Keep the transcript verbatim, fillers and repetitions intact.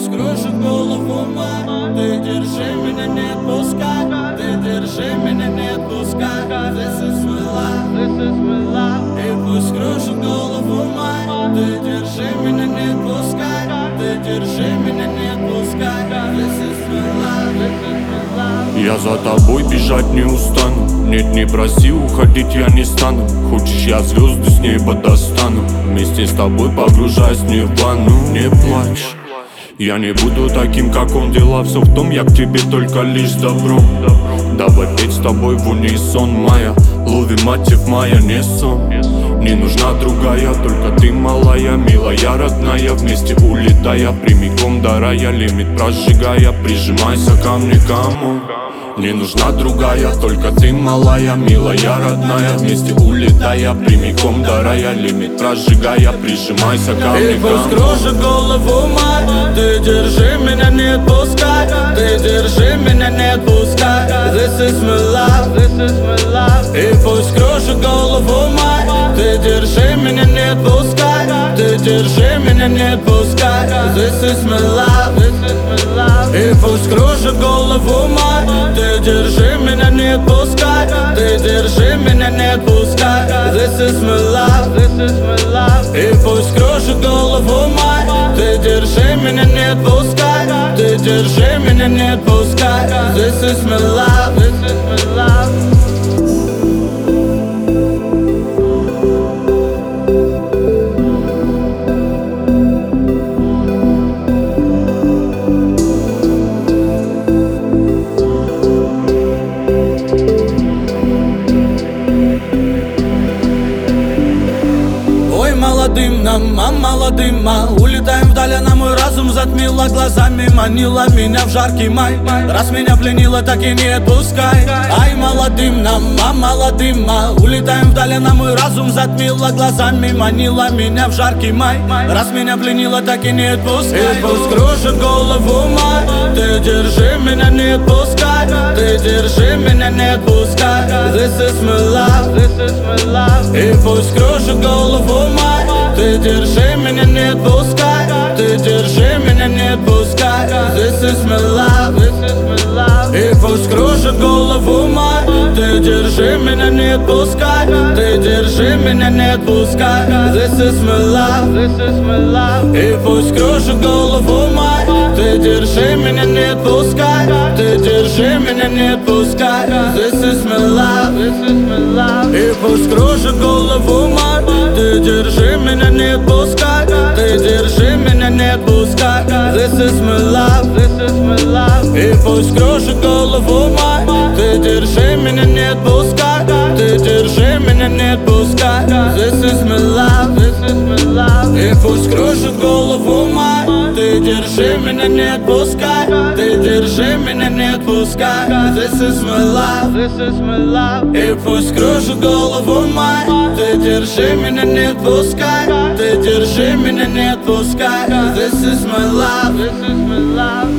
пусть кружит голову мой. Ты держи меня, не отпускай. Ты держи меня, не отпускай. This is my life, this is my life. И пусть кружит голову мой. Ты держи меня, не отпускай. Ты держи меня, не отпускай. This is my life, this is my life. Я за тобой бежать не устану. Нет, не проси, уходить я не стану. Хочешь, я звезды с неба достану. Вместе с тобой погружаясь в нирвану. Не плачь, я не буду таким, как он. Дела все в том, я к тебе только лишь добро. Давай петь с тобой в унисон, моя. Лови мотив, моя, не сон. Не нужна другая, только ты малая, милая, родная. Вместе улетая, прямиком до рая. Лимит прожигая, прижимайся ко мне, кому. Не нужна другая, только ты малая, милая, родная. Вместе улетая, прямиком до рая. Лимит прожигая, прижимайся ко мне, и пусть кому. кружит голову мой. Ты держи меня, не отпускай. Ты держи меня, не отпускай. This is my life, this is my life. И пусть кружит голову мой. Ты держи меня, не отпускай. Ты держи меня, не отпускай. This is my life, this is my life. И пусть кружит голову мой. Ты держи меня, не отпускай. Ты держи меня, не отпускай. This is my life, this is my life. И пусть кружит голову мой. Ты держи меня, не отпускай. Ты держи меня, не отпускай. This is my life, this is my life. Молодым нам, а молодым, а улетаем вдаль, а на мой разум затмила глазами. Манила меня в жаркий май. Раз меня пленила, так и не отпускай. Ай, молодым нам, а молодым, а улетаем вдаль, а на мой разум затмила глазами. Манила меня в жаркий май. Раз меня пленила, так и не отпускай. И пусть кружит голову мой. Ты держи меня, не отпускай. Ты держи меня, не отпускай. This is my life, this is my life. И пусть кружит голову мой. Ты держи меня, не отпускай. Ты держи меня, не отпускай. This is my life, this is my life. И пусть кружит голову мой. Ты держи меня, не отпускай. Ты держи меня, не отпускай. This is my life, this is my life. И пусть кружит голову мой. Ты держи меня, не отпускай. Ты держи меня, не отпускай. This is my life, this is my life. И пусть кружит голову мой. Ты держи меня, не отпускай. Ты держи меня, не отпускай. This is my life, this is my life. И пусть кружит голову мой. Ты держи меня, не отпускай. Ты держи меня, не отпускай. This is my life, this is my life. И пусть кружит голову мой. Ты держи меня, не отпускай. Ты держи меня, не отпускай. This is my life, this is my life. И пусть кружит голову мой. Ты держи меня, не отпускай. Ты держи меня, не отпускай. This is my life, this is my life.